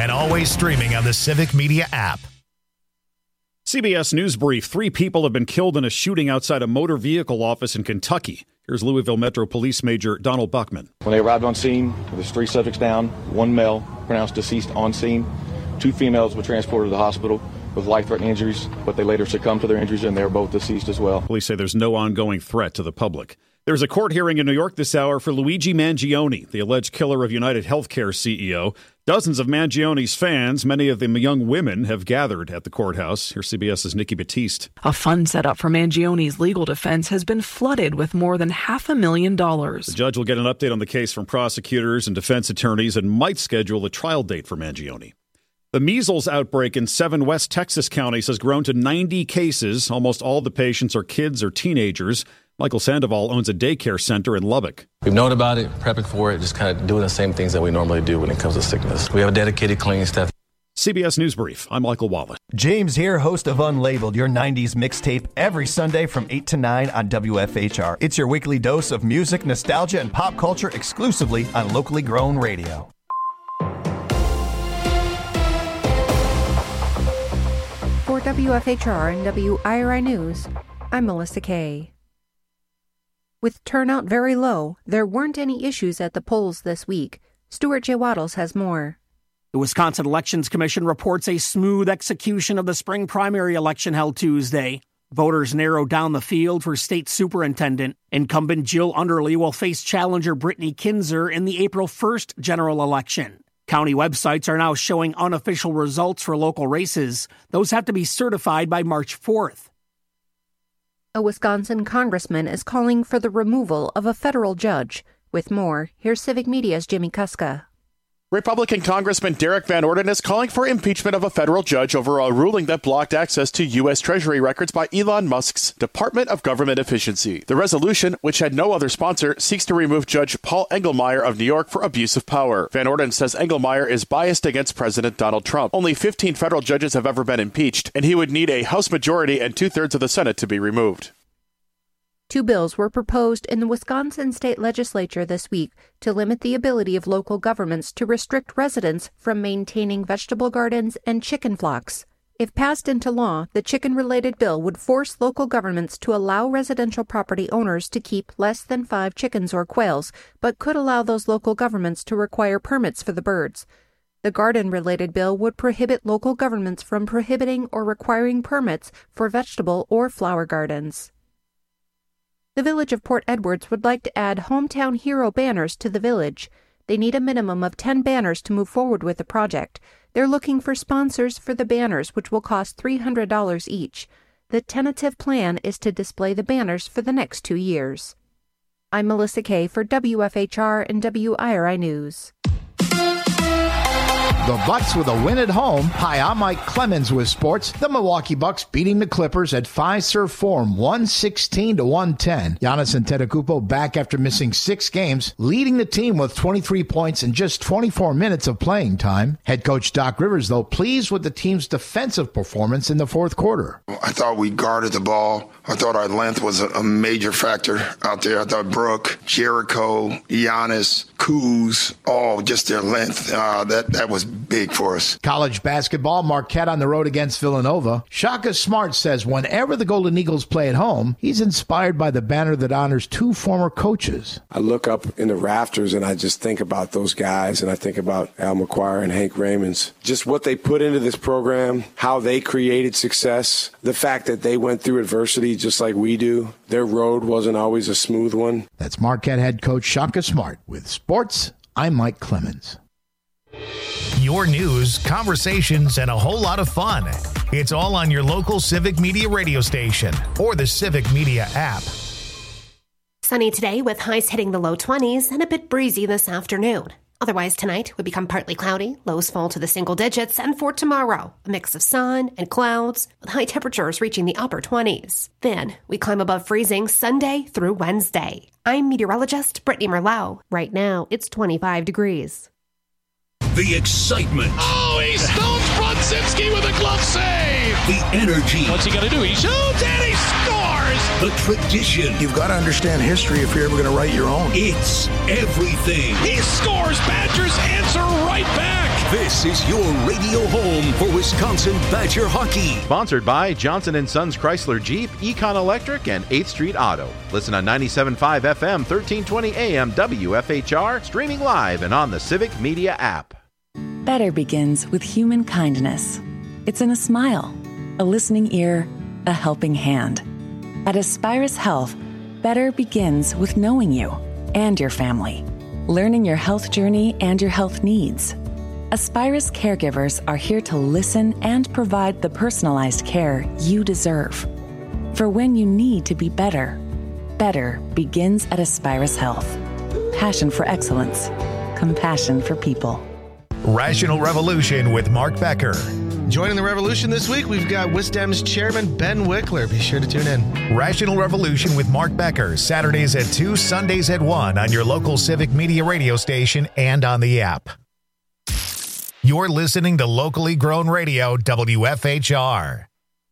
and always streaming on the Civic Media app. CBS News Brief. 3 people have been killed in a shooting outside a motor vehicle office in Kentucky. Here's Louisville Metro Police Major Donald Buckman. When they arrived on scene, there's 3 subjects down, 1 male pronounced deceased on scene. 2 females were transported to the hospital with life-threatening injuries, but they later succumbed to their injuries and they're both deceased as well. Police say there's no ongoing threat to the public. There's a court hearing in New York this hour for Luigi Mangione, the alleged killer of United Healthcare CEO. Dozens of Mangione's fans, many of them young women, have gathered at the courthouse. Here's CBS's Nikki Battiste. A fund set up for Mangione's legal defense has been flooded with more than $500,000. The judge will get an update on the case from prosecutors and defense attorneys and might schedule a trial date for Mangione. The measles outbreak in 7 West Texas counties has grown to 90 cases. Almost all the patients are kids or teenagers. Michael Sandoval owns a daycare center in Lubbock. We've known about it, prepping for it, just kind of doing the same things that we normally do when it comes to sickness. We have a dedicated cleaning staff. CBS News Brief. I'm Michael Wallace. James here, host of Unlabeled, your 90s mixtape, every Sunday from 8 to 9 on WFHR. It's your weekly dose of music, nostalgia, and pop culture exclusively on locally grown radio. For WFHR and WIRI News, I'm Melissa Kay. With turnout very low, there weren't any issues at the polls this week. Stuart J. Waddles has more. The Wisconsin Elections Commission reports a smooth execution of the spring primary election held Tuesday. Voters narrowed down the field for state superintendent. Incumbent Jill Underly will face challenger Brittany Kinzer in the April 1st general election. County websites are now showing unofficial results for local races. Those have to be certified by March 4th. A Wisconsin congressman is calling for the removal of a federal judge. With more, here's Civic Media's Jimmy Kuska. Republican Congressman Derek Van Orden is calling for impeachment of a federal judge over a ruling that blocked access to U.S. Treasury records by Elon Musk's Department of Government Efficiency. The resolution, which had no other sponsor, seeks to remove Judge Paul Engelmeyer of New York for abuse of power. Van Orden says Engelmeyer is biased against President Donald Trump. Only 15 federal judges have ever been impeached, and he would need a House majority and 2/3 of the Senate to be removed. 2 bills were proposed in the Wisconsin state legislature this week to limit the ability of local governments to restrict residents from maintaining vegetable gardens and chicken flocks. If passed into law, the chicken-related bill would force local governments to allow residential property owners to keep less than 5 chickens or quails, but could allow those local governments to require permits for the birds. The garden-related bill would prohibit local governments from prohibiting or requiring permits for vegetable or flower gardens. The Village of Port Edwards would like to add Hometown Hero banners to the village. They need a minimum of 10 banners to move forward with the project. They're looking for sponsors for the banners, which will cost $300 each. The tentative plan is to display the banners for the next 2 years. I'm Melissa Kay for WFHR and WIRI News. The Bucks with a win at home. Hi, I'm Mike Clemens with sports. The Milwaukee Bucks beating the Clippers at Fiserv Forum 116-110. Giannis Antetokounmpo back after missing 6 games, leading the team with 23 points in just 24 minutes of playing time. Head coach Doc Rivers, though, pleased with the team's defensive performance in the fourth quarter. I thought we guarded the ball. I thought our length was a major factor out there. I thought Brooke, Jericho, Giannis, Kuz, all just their length. That was big for us. College basketball, Marquette on the road against Villanova. Shaka Smart says whenever the Golden Eagles play at home, he's inspired by the banner that honors 2 former coaches. I look up in the rafters and I just think about those guys, and I think about Al McGuire and Hank Raymonds. Just what they put into this program, how they created success, the fact that they went through adversity just like we do. Their road wasn't always a smooth one. That's Marquette head coach Shaka Smart. With sports, I'm Mike Clemens. Your news, conversations, and a whole lot of fun. It's all on your local Civic Media radio station or the Civic Media app. Sunny today with highs hitting the low 20s and a bit breezy this afternoon. Otherwise, tonight would become partly cloudy, lows fall to the single digits, and for tomorrow, a mix of sun and clouds with high temperatures reaching the upper 20s. Then, we climb above freezing Sunday through Wednesday. I'm meteorologist Brittany Merlot. Right now, it's 25 degrees. The excitement. Oh, he stones front Motzinski with a glove save. The energy. What's he going to do? He shoots and he scores. The tradition. You've got to understand history if you're ever going to write your own. It's everything. He scores. Badgers answer right back. This is your radio home for Wisconsin Badger hockey. Sponsored by Johnson & Sons Chrysler Jeep, Econ Electric, and 8th Street Auto. Listen on 97.5 FM, 1320 AM, WFHR, streaming live and on the Civic Media app. Better begins with human kindness. It's in a smile, a listening ear, a helping hand. At Aspirus Health, better begins with knowing you and your family, learning your health journey and your health needs. Aspirus caregivers are here to listen and provide the personalized care you deserve. For when you need to be better, better begins at Aspirus Health. Passion for excellence, compassion for people. Rational Revolution with Mark Becker. Joining the revolution this week, we've got WisDem's chairman, Ben Wickler. Be sure to tune in. Rational Revolution with Mark Becker, Saturdays at 2, Sundays at 1 on your local Civic Media radio station and on the app. You're listening to locally grown radio, WFHR.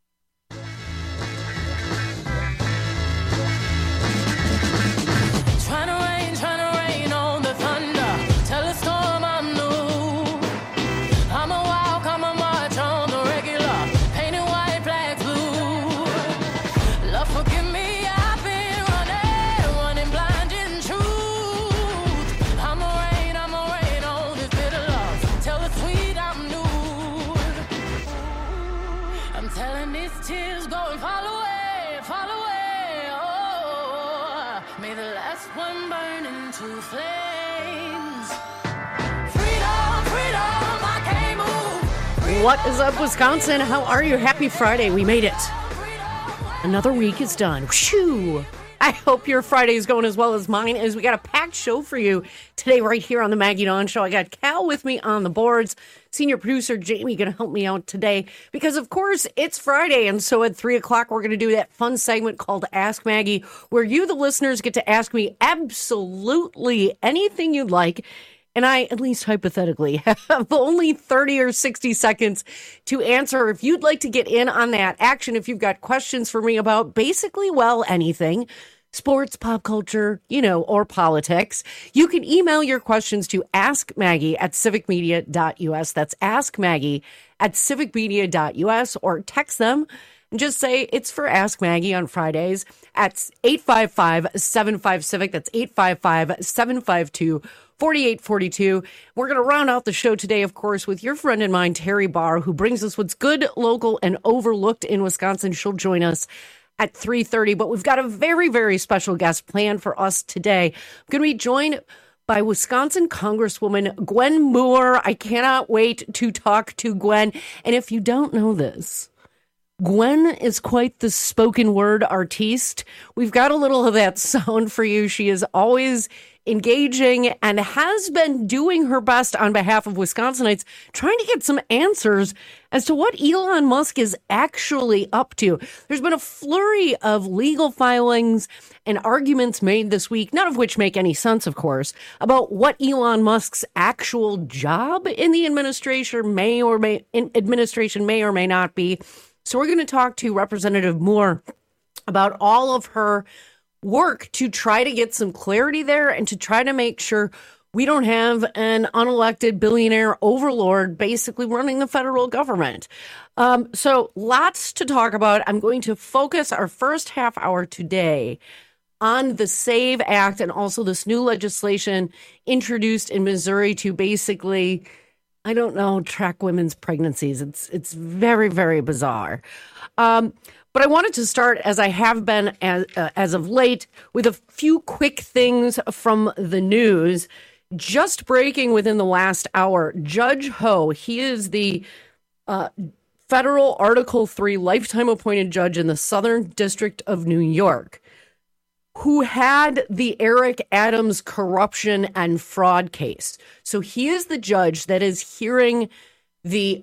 What is up, Wisconsin? How are you? Happy Friday. We made it. Another week is done. Whew. I hope your Friday is going as well as mine is. We got a packed show for you today right here on the Maggie Dawn Show. I got Cal with me on the boards. Senior producer Jamie going to help me out today because, of course, it's Friday. And so at 3 o'clock, we're going to do that fun segment called Ask Maggie, where you, the listeners, get to ask me absolutely anything you'd like. And I, at least hypothetically, have only 30 or 60 seconds to answer. If you'd like to get in on that action, if you've got questions for me about basically, well, anything, sports, pop culture, or politics, you can email your questions to askmaggie@civicmedia.us. That's askmaggie@civicmedia.us, or text them and just say it's for Ask Maggie on Fridays at 855-75-CIVIC. That's 855-752-4842. We're going to round out the show today, of course, with your friend and mine, Terry Barr, who brings us what's good, local, and overlooked in Wisconsin. She'll join us at 3:30, but we've got a very, very special guest planned for us today. I'm going to be joined by Wisconsin Congresswoman Gwen Moore. I cannot wait to talk to Gwen. And if you don't know this, Gwen is quite the spoken word artiste. We've got a little of that sound for you. She is always engaging and has been doing her best on behalf of Wisconsinites, trying to get some answers as to what Elon Musk is actually up to. There's been a flurry of legal filings and arguments made this week, none of which make any sense, of course, about what Elon Musk's actual job in the administration may or may not be. So we're going to talk to Representative Moore about all of her work to try to get some clarity there and to try to make sure we don't have an unelected billionaire overlord basically running the federal government. So lots to talk about. I'm going to focus our first half hour today on the SAVE Act and also this new legislation introduced in Missouri to basically, I don't know, track women's pregnancies. It's very, very bizarre. But I wanted to start, as I have been as of late, with a few quick things from the news. Just breaking within the last hour, Judge Ho, he is the federal Article 3 lifetime appointed judge in the Southern District of New York, who had the Eric Adams corruption and fraud case. So he is the judge that is hearing the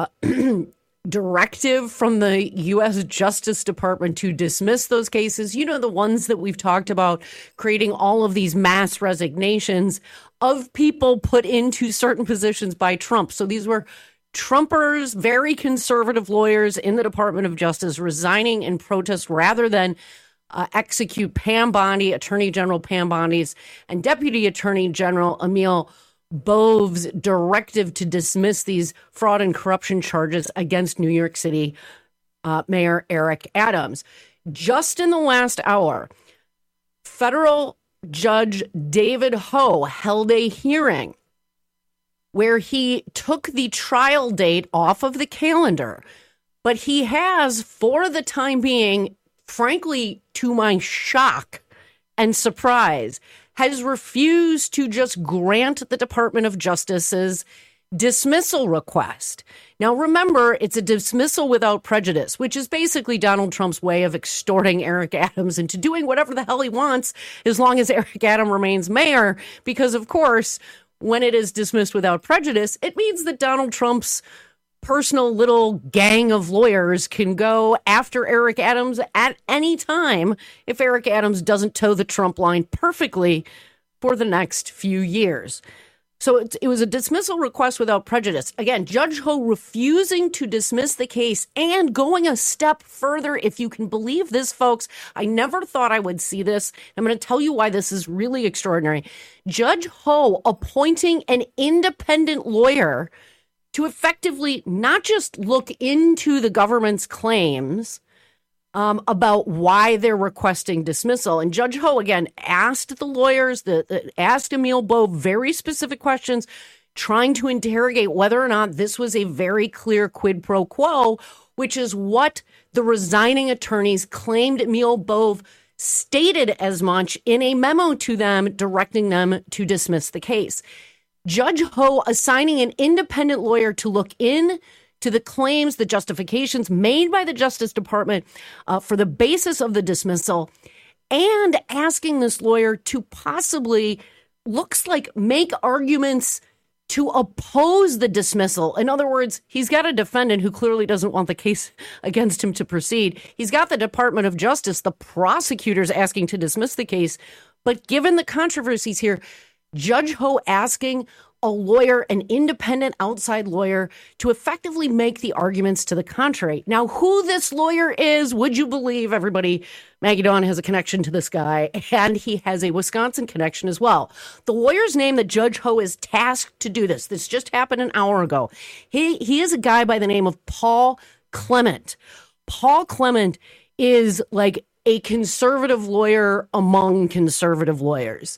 directive from the U.S. Justice Department to dismiss those cases. The ones that we've talked about, creating all of these mass resignations of people put into certain positions by Trump. So these were Trumpers, very conservative lawyers in the Department of Justice resigning in protest rather than execute Pam Bondi, Attorney General Pam Bondi's, and Deputy Attorney General Emil Bove's directive to dismiss these fraud and corruption charges against New York City Mayor Eric Adams. Just in the last hour, federal Judge David Ho held a hearing where he took the trial date off of the calendar, but he has, for the time being, frankly, to my shock and surprise, has refused to just grant the Department of Justice's dismissal request. Now, remember, it's a dismissal without prejudice, which is basically Donald Trump's way of extorting Eric Adams into doing whatever the hell he wants as long as Eric Adams remains mayor, because, of course, when it is dismissed without prejudice, it means that Donald Trump's personal little gang of lawyers can go after Eric Adams at any time if Eric Adams doesn't toe the Trump line perfectly for the next few years. So it was a dismissal request without prejudice. Again, Judge Ho refusing to dismiss the case and going a step further, if you can believe this, folks. I never thought I would see this. I'm going to tell you why this is really extraordinary. Judge Ho appointing an independent lawyer to effectively not just look into the government's claims about why they're requesting dismissal. And Judge Ho, again, asked the lawyers, asked Emil Bove very specific questions, trying to interrogate whether or not this was a very clear quid pro quo, which is what the resigning attorneys claimed Emil Bove stated as much in a memo to them, directing them to dismiss the case. Judge Ho assigning an independent lawyer to look in to the claims, the justifications made by the Justice Department for the basis of the dismissal, and asking this lawyer to possibly, looks like, make arguments to oppose the dismissal. In other words, he's got a defendant who clearly doesn't want the case against him to proceed. He's got the Department of Justice, the prosecutors, asking to dismiss the case. But given the controversies here, Judge Ho asking a lawyer, an independent outside lawyer, to effectively make the arguments to the contrary. Now, who this lawyer is, would you believe, everybody? Maggie Dawn has a connection to this guy, and he has a Wisconsin connection as well. The lawyer's name that Judge Ho is tasked to do this just happened an hour ago. He is a guy by the name of Paul Clement. Paul Clement is like a conservative lawyer among conservative lawyers.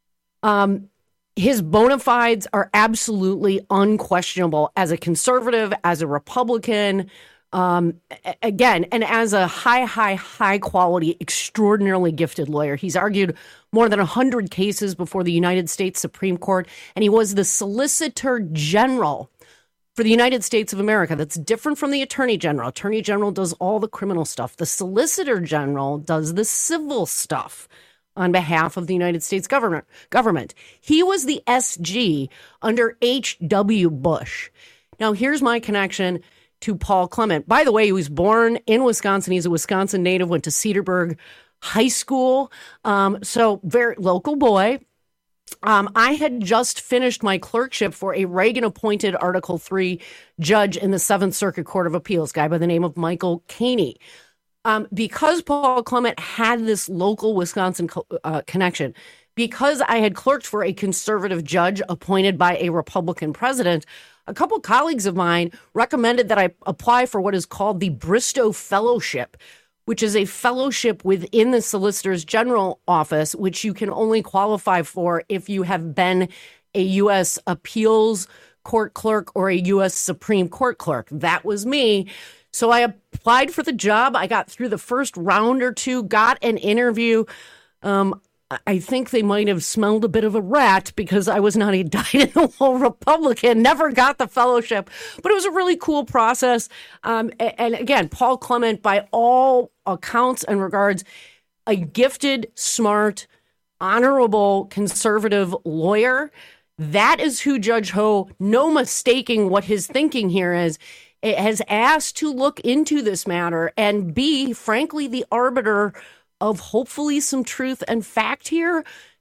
His bona fides are absolutely unquestionable as a conservative, as a Republican, again, and as a high quality, extraordinarily gifted lawyer. He's argued more than 100 cases before the United States Supreme Court, and he was the Solicitor General for the United States of America. That's different from the Attorney General. Attorney General does all the criminal stuff. The Solicitor General does the civil stuff on behalf of the United States government. He was the SG under H.W. Bush. Now, here's my connection to Paul Clement. By the way, he was born in Wisconsin. He's a Wisconsin native, went to Cedarburg High School. So very local boy. I had just finished my clerkship for a Reagan-appointed Article III judge in the Seventh Circuit Court of Appeals, guy by the name of Michael Caney. Because Paul Clement had this local Wisconsin connection, because I had clerked for a conservative judge appointed by a Republican president, a couple colleagues of mine recommended that I apply for what is called the Bristow Fellowship, which is a fellowship within the Solicitor's General office, which you can only qualify for if you have been a U.S. appeals court clerk or a U.S. Supreme Court clerk. That was me. So I applied for the job. I got through the first round or two, got an interview. I think they might have smelled a bit of a rat because I was not a dyed-in-the-wool Republican, never got the fellowship. But it was a really cool process. And again, Paul Clement, by all accounts and regards, a gifted, smart, honorable, conservative lawyer. That is who Judge Ho, no mistaking what his thinking here is, has asked to look into this matter and be, frankly, the arbiter of hopefully some truth and fact here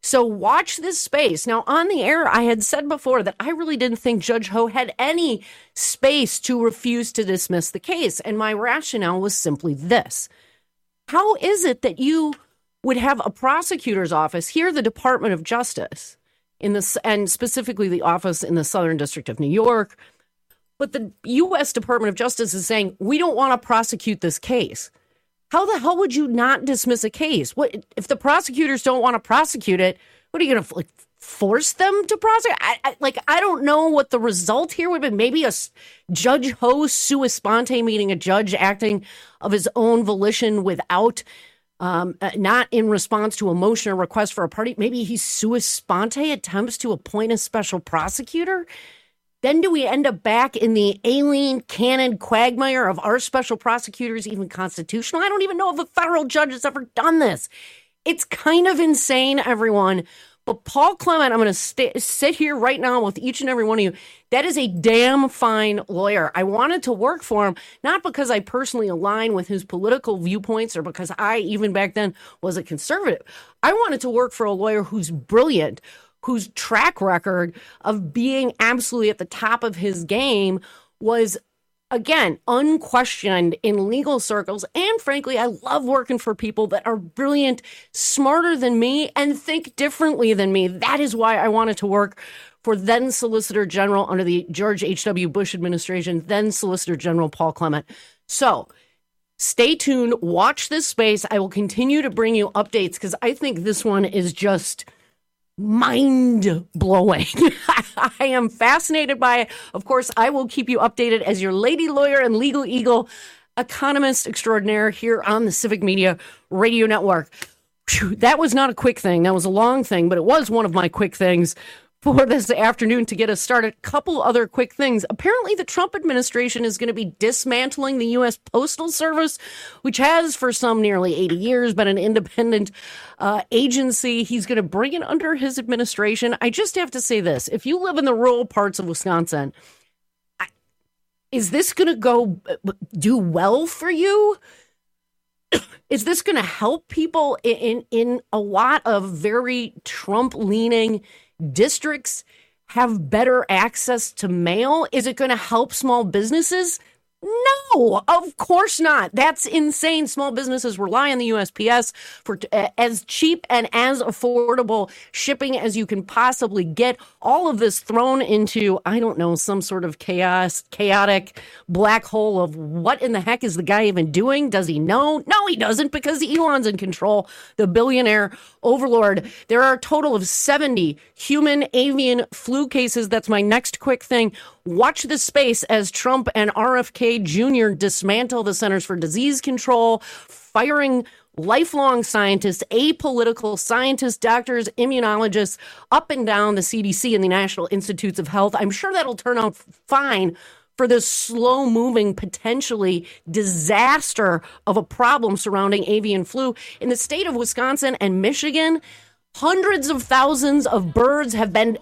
So watch this space. Now, on the air, I had said before that I really didn't think Judge Ho had any space to refuse to dismiss the case. And my rationale was simply this. How is it that you would have a prosecutor's office here, the Department of Justice, and specifically the office in the Southern District of New York, but the U.S. Department of Justice is saying, we don't want to prosecute this case. How the hell would you not dismiss a case? What if the prosecutors don't want to prosecute it? What are you going to force them to prosecute? I don't know what the result here would be. Maybe a Judge Ho sua sponte, meaning a judge acting of his own volition without, not in response to a motion or request for a party. Maybe he sua sponte attempts to appoint a special prosecutor. Then do we end up back in the Aileen Cannon quagmire of our special prosecutors even constitutional? I don't even know if a federal judge has ever done this. It's kind of insane, everyone. But Paul Clement, I'm going to sit here right now with each and every one of you. That is a damn fine lawyer. I wanted to work for him, not because I personally align with his political viewpoints or because I, even back then, was a conservative. I wanted to work for a lawyer who's brilliant, whose track record of being absolutely at the top of his game was, again, unquestioned in legal circles. And frankly, I love working for people that are brilliant, smarter than me, and think differently than me. That is why I wanted to work for then Solicitor General under the George H.W. Bush administration, then Solicitor General Paul Clement. So stay tuned. Watch this space. I will continue to bring you updates because I think this one is just mind-blowing. I am fascinated by it. Of course, I will keep you updated as your lady lawyer and legal eagle economist extraordinaire here on the Civic Media Radio Network. Whew, that was not a quick thing. That was a long thing, but it was one of my quick things for this afternoon to get us started. A couple other quick things. Apparently, the Trump administration is going to be dismantling the U.S. Postal Service, which has for some nearly 80 years been an independent agency. He's going to bring it under his administration. I just have to say this. If you live in the rural parts of Wisconsin, is this going to go do well for you? Is this going to help people in a lot of very Trump-leaning districts have better access to mail? Is it going to help small businesses? No, of course not. That's insane. Small businesses rely on the USPS for as cheap and as affordable shipping as you can possibly get. All of this thrown into, I don't know, some sort of chaotic black hole of what in the heck is the guy even doing? Does he know? No, he doesn't, because Elon's in control, the billionaire overlord. There are a total of 70 human avian flu cases. That's my next quick thing. Watch this space as Trump and RFK Jr. dismantle the Centers for Disease Control, firing lifelong scientists, apolitical scientists, doctors, immunologists, up and down the CDC and the National Institutes of Health. I'm sure that'll turn out fine for this slow-moving, potentially disaster of a problem surrounding avian flu. In the state of Wisconsin and Michigan, hundreds of thousands of birds have been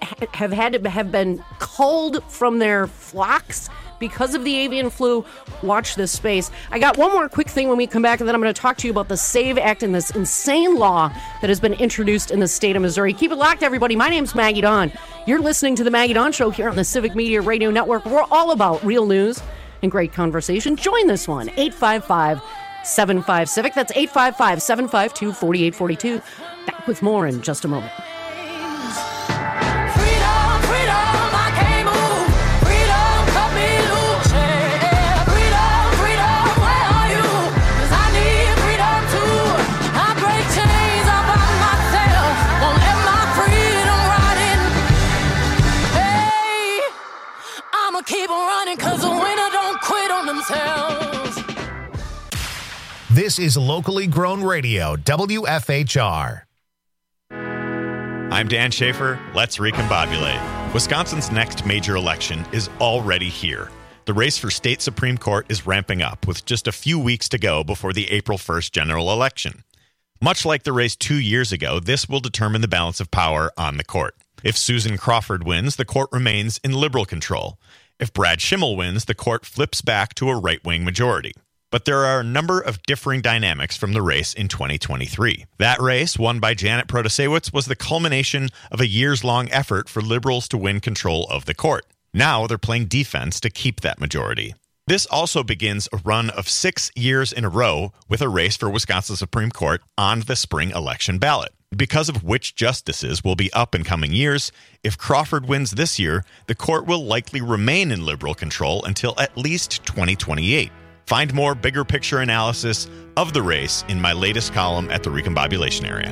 culled from their flocks because of the avian flu. Watch this space. I got one more quick thing when we come back, and then I'm going to talk to you about the SAVE Act and this insane law that has been introduced in the state of Missouri. Keep it locked, everybody. My name's Maggie Dawn. You're listening to the Maggie Dawn Show here on the Civic Media Radio Network. We're all about real news and great conversation. Join this one, 855-75-CIVIC. That's 855-752-4842. Back with more in just a moment. Keep running, cause the winner don't quit on themselves. This is locally grown radio, WFHR. I'm Dan Schaefer. Let's recombobulate. Wisconsin's next major election is already here. The race for state Supreme Court is ramping up with just a few weeks to go before the April 1st general election. Much like the race 2 years ago, this will determine the balance of power on the court. If Susan Crawford wins, the court remains in liberal control. If Brad Schimmel wins, the court flips back to a right-wing majority. But there are a number of differing dynamics from the race in 2023. That race, won by Janet Protasiewicz, was the culmination of a years-long effort for liberals to win control of the court. Now they're playing defense to keep that majority. This also begins a run of 6 years in a row with a race for Wisconsin's Supreme Court on the spring election ballot. Because of which justices will be up in coming years, if Crawford wins this year, the court will likely remain in liberal control until at least 2028. Find more bigger picture analysis of the race in my latest column at the Recombobulation Area.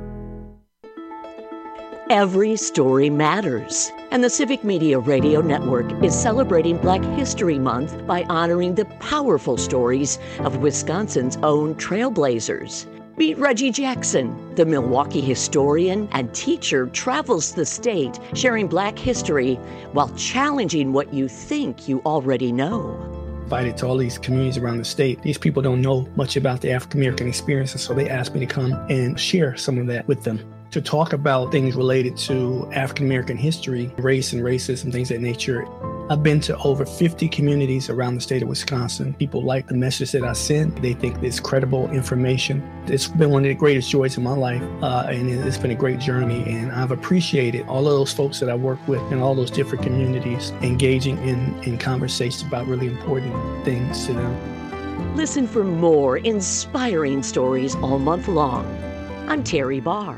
Every story matters, and the Civic Media Radio Network is celebrating Black History Month by honoring the powerful stories of Wisconsin's own trailblazers. Meet Reggie Jackson, the Milwaukee historian and teacher travels the state sharing Black history while challenging what you think you already know. Invited to all these communities around the state. These people don't know much about the African American experience, and so they asked me to come and share some of that with them. To talk about things related to African American history, race and racism, things of that nature. I've been to over 50 communities around the state of Wisconsin. People like the message that I send. They think it's credible information. It's been one of the greatest joys in my life, and it's been a great journey. And I've appreciated all of those folks that I work with in all those different communities, engaging in conversations about really important things to them. Listen for more inspiring stories all month long. I'm Terry Barr.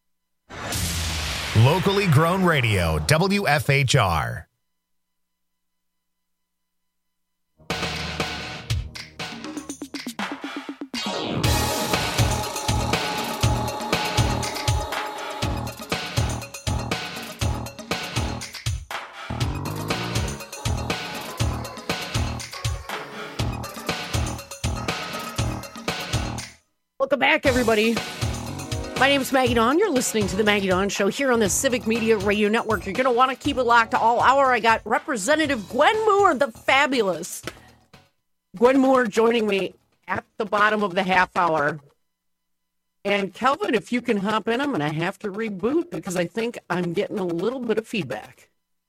Locally grown radio, WFHR. Welcome back, everybody. My name is Maggie Dawn. You're listening to The Maggie Dawn Show here on the Civic Media Radio Network. You're going to want to keep it locked all hour. I got Representative Gwen Moore, the fabulous Gwen Moore, joining me at the bottom of the half hour. And Kelvin, if you can hop in, I'm going to have to reboot because I think I'm getting a little bit of feedback.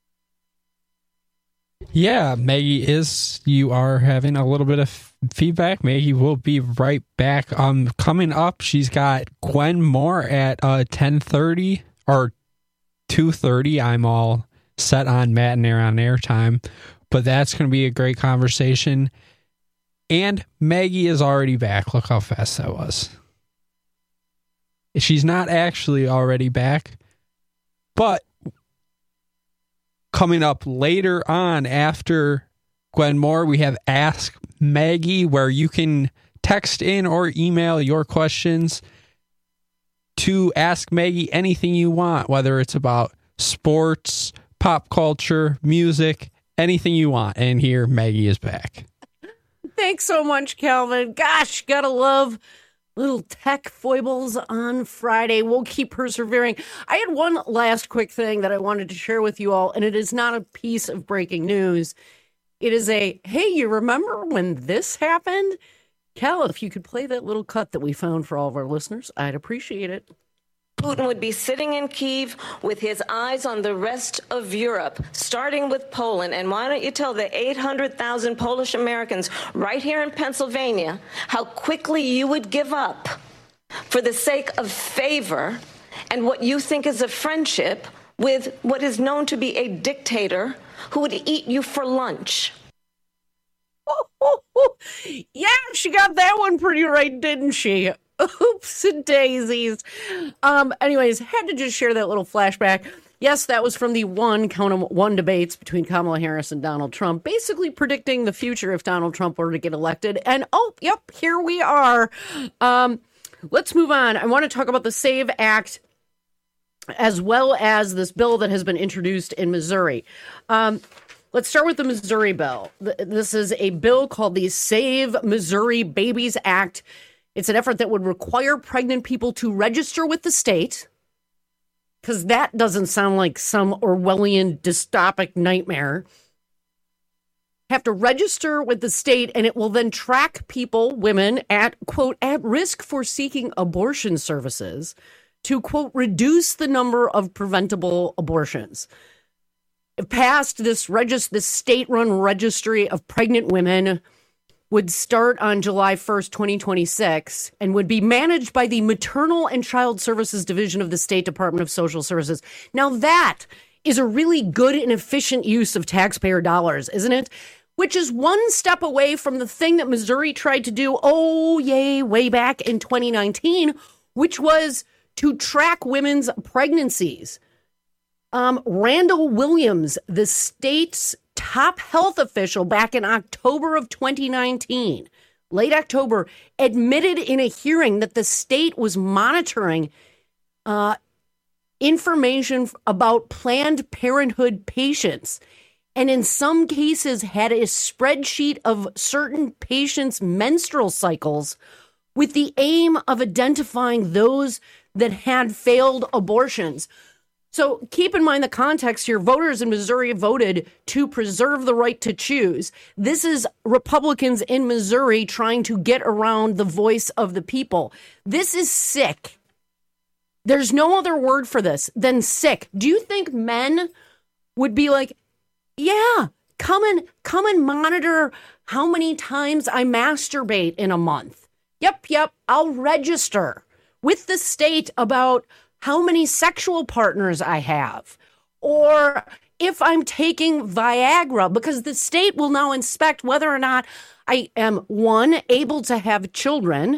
Yeah, Maggie, you are having a little bit of feedback. Maggie will be right back. Coming up, she's got Gwen Moore at 10:30 or 2:30. I'm all set on Matt and Aaron on air time, but that's going to be a great conversation. And Maggie is already back. Look how fast that was. She's not actually already back, but coming up later on after Gwen Moore, we have Ask Maggie, where you can text in or email your questions to Ask Maggie anything you want, whether it's about sports, pop culture, music, anything you want. And here, Maggie is back. Thanks so much, Calvin. Gosh, gotta love little tech foibles on Friday. We'll keep persevering. I had one last quick thing that I wanted to share with you all, and it is not a piece of breaking news. It is hey, you remember when this happened? Cal, if you could play that little cut that we found for all of our listeners, I'd appreciate it. Putin would be sitting in Kyiv with his eyes on the rest of Europe, starting with Poland. And why don't you tell the 800,000 Polish Americans right here in Pennsylvania how quickly you would give up for the sake of favor and what you think is a friendship with what is known to be a dictator who would eat you for lunch. Yeah, she got that one pretty right, didn't she? Oops and daisies. Anyways, had to just share that little flashback. Yes, that was from the one debates between Kamala Harris and Donald Trump, basically predicting the future if Donald Trump were to get elected. And here we are. Let's move on. I want to talk about the SAVE Act as well as this bill that has been introduced in Missouri. Let's start with the Missouri bill. This is a bill called the Save Missouri Babies Act. It's an effort that would require pregnant people to register with the state, because that doesn't sound like some Orwellian dystopic nightmare. Have to register with the state, and it will then track people, women, at, quote, at risk for seeking abortion services to, quote, reduce the number of preventable abortions. If passed, this state-run registry of pregnant women would start on July 1st, 2026, and would be managed by the Maternal and Child Services Division of the State Department of Social Services. Now that is a really good and efficient use of taxpayer dollars, isn't it? Which is one step away from the thing that Missouri tried to do, way back in 2019, which was to track women's pregnancies. Randall Williams, the state's top health official back in October of 2019, late October, admitted in a hearing that the state was monitoring information about Planned Parenthood patients, and in some cases had a spreadsheet of certain patients' menstrual cycles with the aim of identifying those that had failed abortions. So keep in mind the context here. Voters in Missouri voted to preserve the right to choose. This is Republicans in Missouri trying to get around the voice of the people. This is sick. There's no other word for this than sick. Do you think men would be like, yeah, come and monitor how many times I masturbate in a month? Yep, I'll register with the state about how many sexual partners I have, or if I'm taking Viagra, because the state will now inspect whether or not I am, 1, able to have children,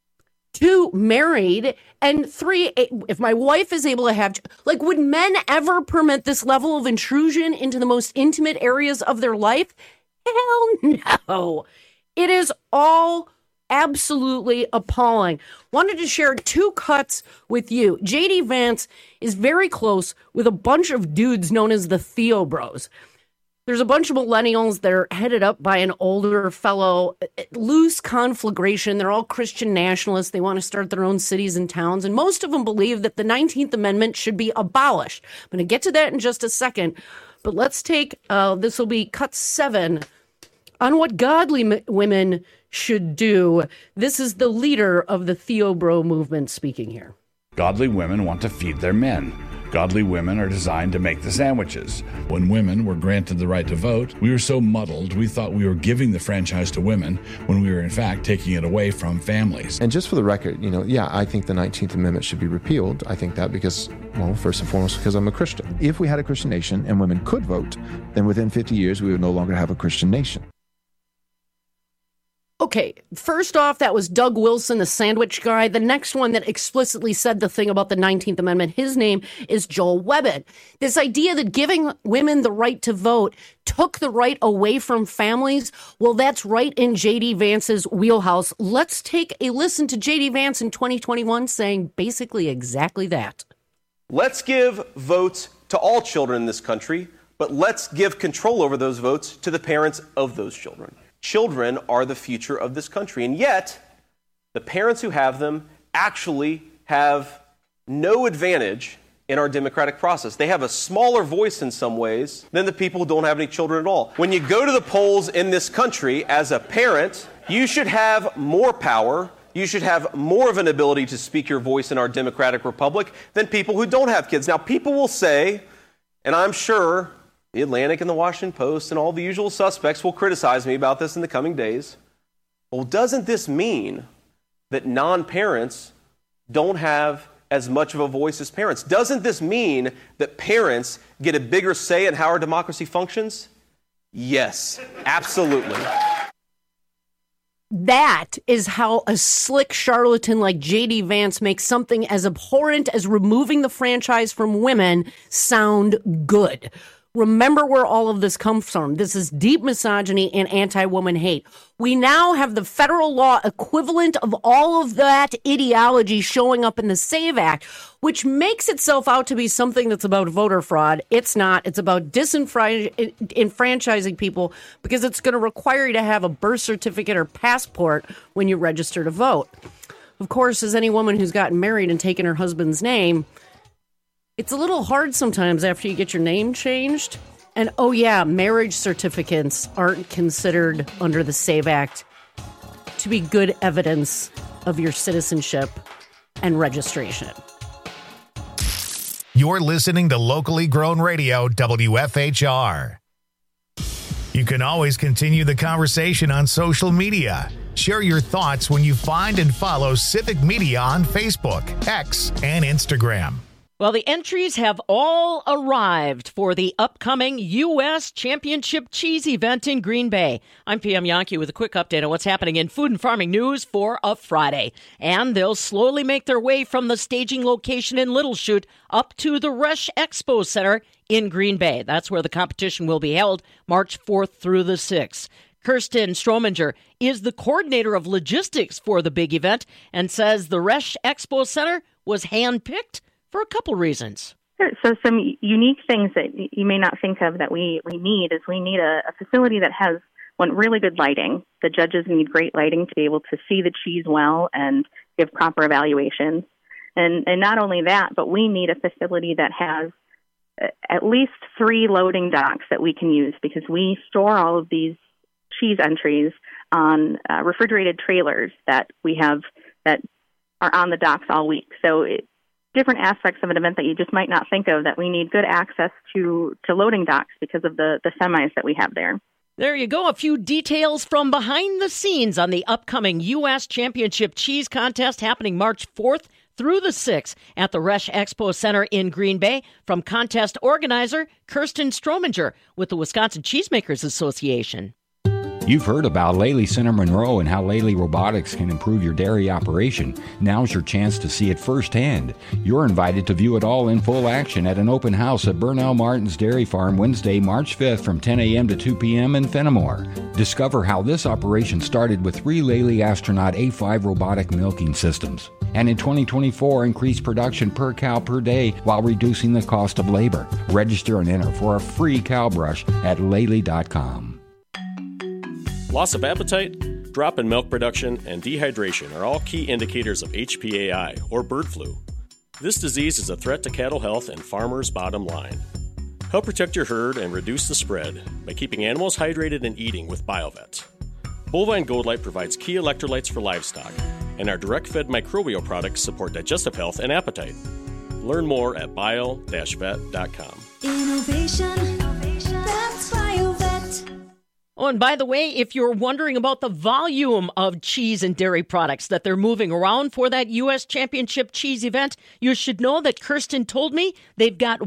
2, married, and 3, if my wife is able to have, like, would men ever permit this level of intrusion into the most intimate areas of their life? Hell no. It is all absolutely appalling. Wanted to share 2 cuts with you. JD Vance is very close with a bunch of dudes known as the Theo Bros. There's a bunch of millennials that are headed up by an older fellow, loose conflagration. They're all Christian nationalists. They want to start their own cities and towns. And most of them believe that the 19th Amendment should be abolished. I'm going to get to that in just a second. But let's take, this will be cut 7 on what godly women should do. This is the leader of the Theo Bro movement speaking here. Godly women want to feed their men. Godly women are designed to make the sandwiches. When women were granted the right to vote, we were so muddled we thought we were giving the franchise to women when we were in fact taking it away from families. And just for the record, I think the 19th Amendment should be repealed. I think that because, well, first and foremost, because I'm a Christian. If we had a Christian nation and women could vote, then within 50 years we would no longer have a Christian nation. Okay, first off, that was Doug Wilson, the sandwich guy. The next one that explicitly said the thing about the 19th Amendment, his name is Joel Webbett. This idea that giving women the right to vote took the right away from families, well, that's right in J.D. Vance's wheelhouse. Let's take a listen to J.D. Vance in 2021 saying basically exactly that. Let's give votes to all children in this country, but let's give control over those votes to the parents of those children. Children are the future of this country, and yet the parents who have them actually have no advantage in our democratic process. They have a smaller voice in some ways than the people who don't have any children at all. When you go to the polls in this country as a parent, you should have more power. You should have more of an ability to speak your voice in our democratic republic than people who don't have kids. Now, people will say, and I'm sure the Atlantic and the Washington Post and all the usual suspects will criticize me about this in the coming days. Well, doesn't this mean that non-parents don't have as much of a voice as parents? Doesn't this mean that parents get a bigger say in how our democracy functions? Yes, absolutely. That is how a slick charlatan like J.D. Vance makes something as abhorrent as removing the franchise from women sound good. Remember where all of this comes from. This is deep misogyny and anti-woman hate. We now have the federal law equivalent of all of that ideology showing up in the SAVE Act, which makes itself out to be something that's about voter fraud. It's not. It's about disenfranchising people because it's going to require you to have a birth certificate or passport when you register to vote. Of course, as any woman who's gotten married and taken her husband's name, it's a little hard sometimes after you get your name changed. And oh yeah, marriage certificates aren't considered under the SAVE Act to be good evidence of your citizenship and registration. You're listening to locally grown radio, WFHR. You can always continue the conversation on social media. Share your thoughts when you find and follow Civic Media on Facebook, X, and Instagram. Well, the entries have all arrived for the upcoming U.S. Championship Cheese event in Green Bay. I'm PM Yankee with a quick update on what's happening in food and farming news for a Friday. And they'll slowly make their way from the staging location in Little Chute up to the Rush Expo Center in Green Bay. That's where the competition will be held March 4th through the 6th. Kirsten Strominger is the coordinator of logistics for the big event and says the Rush Expo Center was handpicked for a couple reasons. Sure. So some unique things that you may not think of that we need is we need a facility that has really good lighting. The judges need great lighting to be able to see the cheese well and give proper evaluations. And not only that, but we need a facility that has at least 3 loading docks that we can use, because we store all of these cheese entries on refrigerated trailers that we have that are on the docks all week. So different aspects of an event that you just might not think of, that we need good access to loading docks because of the semis that we have there. There you go. A few details from behind the scenes on the upcoming U.S. Championship Cheese Contest happening March 4th through the 6th at the Rush Expo Center in Green Bay from contest organizer Kirsten Strominger with the Wisconsin Cheesemakers Association. You've heard about Lely Center Monroe and how Lely Robotics can improve your dairy operation. Now's your chance to see it firsthand. You're invited to view it all in full action at an open house at Burnell Martin's Dairy Farm Wednesday, March 5th from 10 a.m. to 2 p.m. in Fenimore. Discover how this operation started with 3 Lely Astronaut A5 robotic milking systems. And in 2024, increase production per cow per day while reducing the cost of labor. Register and enter for a free cow brush at Lely.com. Loss of appetite, drop in milk production, and dehydration are all key indicators of HPAI, or bird flu. This disease is a threat to cattle health and farmers' bottom line. Help protect your herd and reduce the spread by keeping animals hydrated and eating with BioVet. Bovine Gold Light provides key electrolytes for livestock, and our direct-fed microbial products support digestive health and appetite. Learn more at bio-vet.com. Innovation, that's BioVet. Oh, and by the way, if you're wondering about the volume of cheese and dairy products that they're moving around for that U.S. Championship Cheese event, you should know that Kirsten told me they've got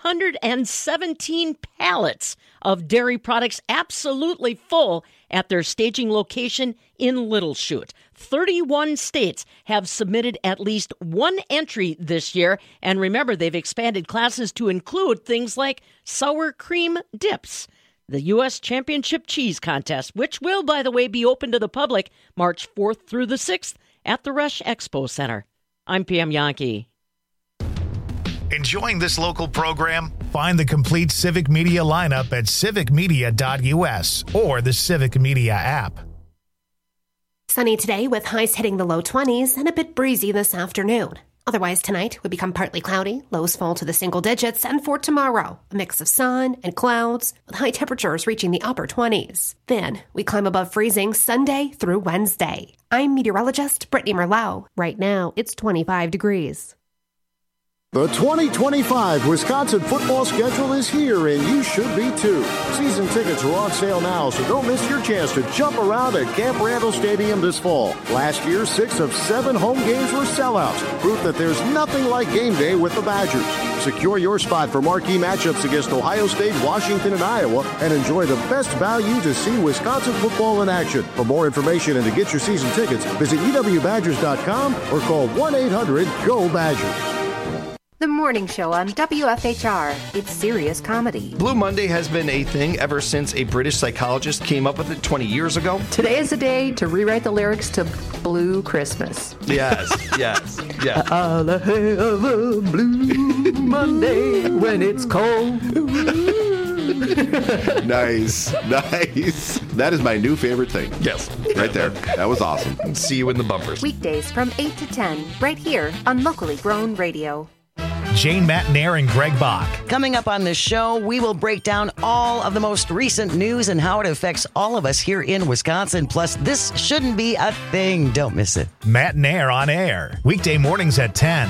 117 pallets of dairy products absolutely full at their staging location in Little Chute. 31 states have submitted at least one entry this year. And remember, they've expanded classes to include things like sour cream dips. The U.S. Championship Cheese Contest, which will, by the way, be open to the public March 4th through the 6th at the Rush Expo Center. I'm PM Yankee. Enjoying this local program? Find the complete Civic Media lineup at civicmedia.us or the Civic Media app. Sunny today with highs hitting the low 20s and a bit breezy this afternoon. Otherwise, tonight would become partly cloudy, lows fall to the single digits, and for tomorrow, a mix of sun and clouds, with high temperatures reaching the upper 20s. Then, we climb above freezing Sunday through Wednesday. I'm meteorologist Brittany Merlot. Right now, it's 25 degrees. The 2025 Wisconsin football schedule is here, and you should be too. Season tickets are on sale now, so don't miss your chance to jump around at Camp Randall Stadium this fall. Last year, 6 of 7 home games were sellouts, proof that there's nothing like game day with the Badgers. Secure your spot for marquee matchups against Ohio State, Washington, and Iowa, and enjoy the best value to see Wisconsin football in action. For more information and to get your season tickets, visit UWBadgers.com or call 1-800-GO-BADGERS. The Morning Show on WFHR. It's serious comedy. Blue Monday has been a thing ever since a British psychologist came up with it 20 years ago. Today is the day to rewrite the lyrics to Blue Christmas. Yes, yes, yes. I'll have a blue Monday when it's cold. Nice. That is my new favorite thing. Yes. Right there. That was awesome. See you in the bumpers. Weekdays from 8 to 10, right here on Locally Grown Radio. Jane Matnair and Greg Bach. Coming up on this show, we will break down all of the most recent news and how it affects all of us here in Wisconsin. Plus, this shouldn't be a thing. Don't miss it. Matnair on air. Weekday mornings at 10.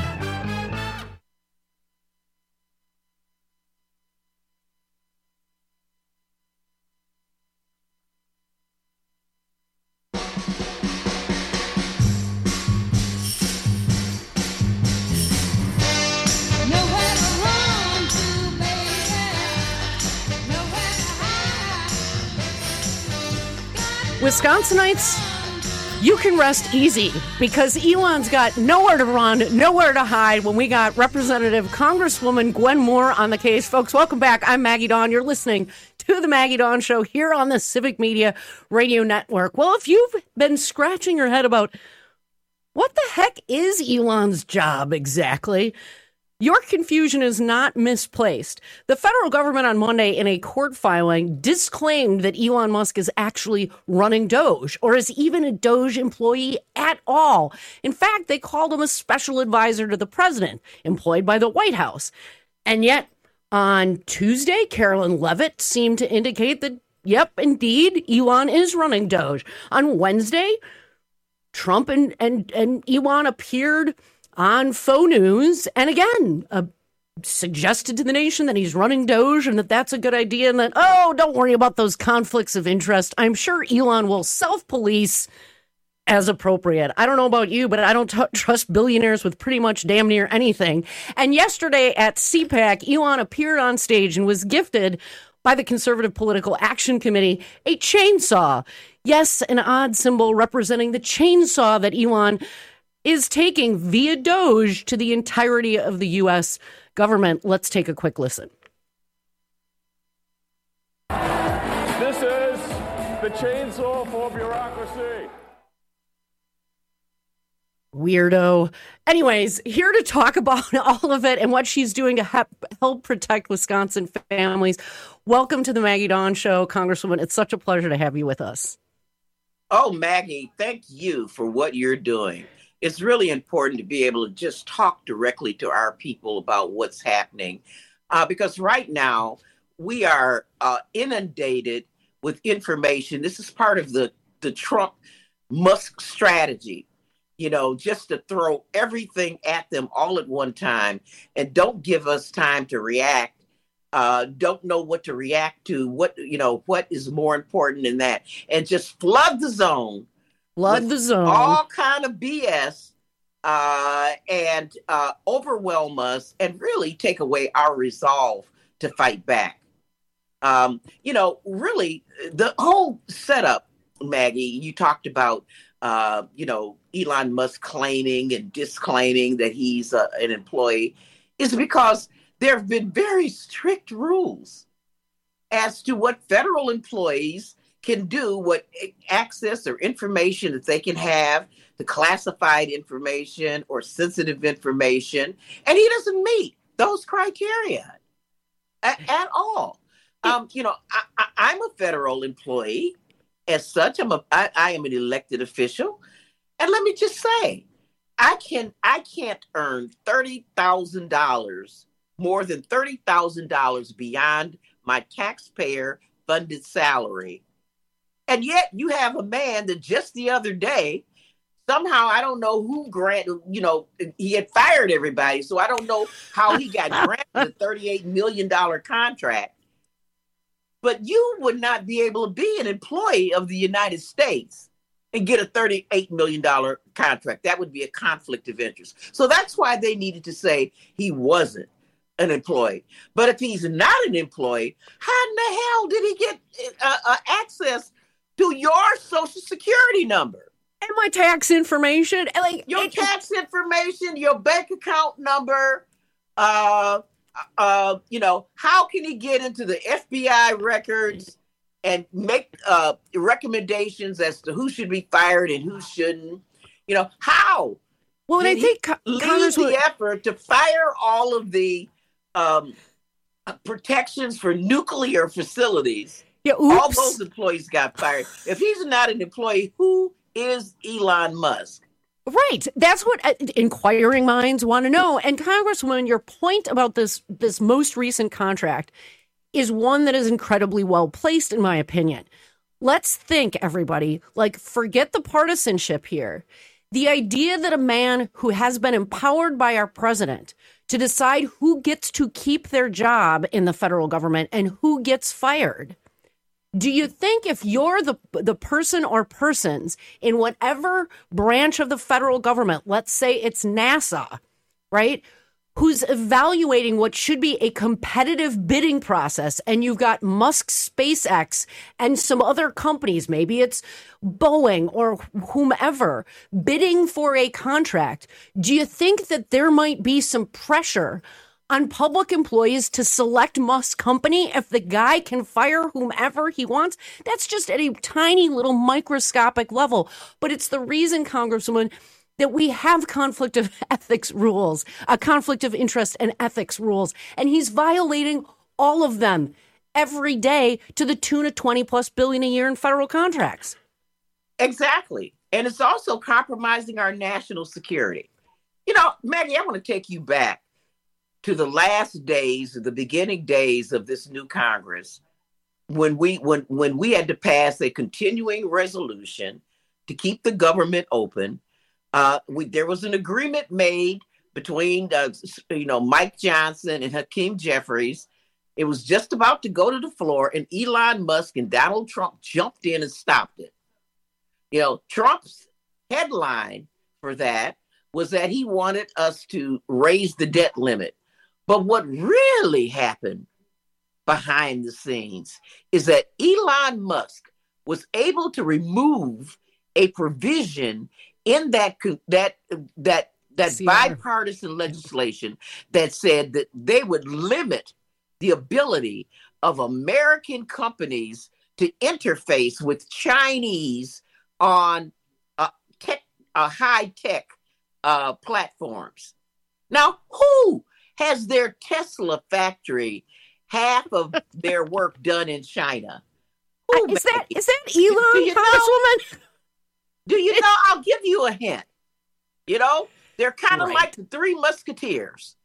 Wisconsinites, you can rest easy because Elon's got nowhere to run, nowhere to hide when we got Representative Congresswoman Gwen Moore on the case. Folks, welcome back. I'm Maggie Dawn. You're listening to the Maggie Dawn Show here on the Civic Media Radio Network. Well, if you've been scratching your head about what the heck is Elon's job exactly, your confusion is not misplaced. The federal government on Monday in a court filing disclaimed that Elon Musk is actually running Doge or is even a Doge employee at all. In fact, they called him a special advisor to the president, employed by the White House. And yet, on Tuesday, Carolyn Levitt seemed to indicate that, yep, indeed, Elon is running Doge. On Wednesday, Trump and Elon appeared on Faux News, and again, suggested to the nation that he's running Doge and that that's a good idea and that, oh, don't worry about those conflicts of interest. I'm sure Elon will self-police as appropriate. I don't know about you, but I don't trust billionaires with pretty much damn near anything. And yesterday at CPAC, Elon appeared on stage and was gifted by the Conservative Political Action Committee a chainsaw. Yes, an odd symbol representing the chainsaw that Elon is taking via Doge to the entirety of the U.S. government. Let's take a quick listen. This is the chainsaw for bureaucracy. Weirdo. Anyways, here to talk about all of it and what she's doing to help protect Wisconsin families. Welcome to the Maggie Dawn Show, Congresswoman. It's such a pleasure to have you with us. Oh, Maggie, thank you for what you're doing. It's really important to be able to just talk directly to our people about what's happening, because right now we are inundated with information. This is part of the Trump-Musk strategy, you know, just to throw everything at them all at one time and don't give us time to react. Don't know what to react to, what is more important than that, and just flood the zone. All kind of BS and overwhelm us and really take away our resolve to fight back. Really, the whole setup, Maggie, you talked about, Elon Musk claiming and disclaiming that he's an employee, is because there have been very strict rules as to what federal employees can do, what access or information that they can have, the classified information or sensitive information, and he doesn't meet those criteria at all. I'm a federal employee. As such, I am an elected official, and let me just say, I can't earn $30,000, more than $30,000 beyond my taxpayer-funded salary. And yet you have a man that just the other day, somehow, I don't know who granted, he had fired everybody. So I don't know how he got granted a $38 million contract. But you would not be able to be an employee of the United States and get a $38 million contract. That would be a conflict of interest. So that's why they needed to say he wasn't an employee. But if he's not an employee, how in the hell did he get access to your Social Security number? And my tax information. Your tax information, your bank account number. How can he get into the FBI records and make recommendations as to who should be fired and who shouldn't? How? Well, and I think Congress the effort to fire all of the protections for nuclear facilities. Yeah, all those employees got fired. If he's not an employee, who is Elon Musk? Right. That's what inquiring minds want to know. And Congresswoman, your point about this most recent contract is one that is incredibly well placed, in my opinion. Let's think, everybody, forget the partisanship here. The idea that a man who has been empowered by our president to decide who gets to keep their job in the federal government and who gets fired. Do you think if you're the person or persons in whatever branch of the federal government, let's say it's NASA, right? who's evaluating what should be a competitive bidding process, and you've got Musk, SpaceX, and some other companies, maybe it's Boeing or whomever, bidding for a contract, do you think that there might be some pressure on public employees to select Musk's company if the guy can fire whomever he wants? That's just at a tiny little microscopic level. But it's the reason, Congresswoman, that we have conflict of ethics rules, a conflict of interest and ethics rules. And he's violating all of them every day to the tune of $20+ billion a year in federal contracts. Exactly. And it's also compromising our national security. You know, Maggie, I want to take you back to the last days, the beginning days of this new Congress, when we had to pass a continuing resolution to keep the government open. There was an agreement made between, Mike Johnson and Hakeem Jeffries. It was just about to go to the floor, and Elon Musk and Donald Trump jumped in and stopped it. You know, Trump's headline for that was that he wanted us to raise the debt limit. But what really happened behind the scenes is that Elon Musk was able to remove a provision in that bipartisan legislation that said that they would limit the ability of American companies to interface with Chinese on high-tech platforms. Now, who has their Tesla factory, half of their work done in China? Is that Elon, Congresswoman? Do you know? I'll give you a hint. You know, they're kind of like the Three Musketeers.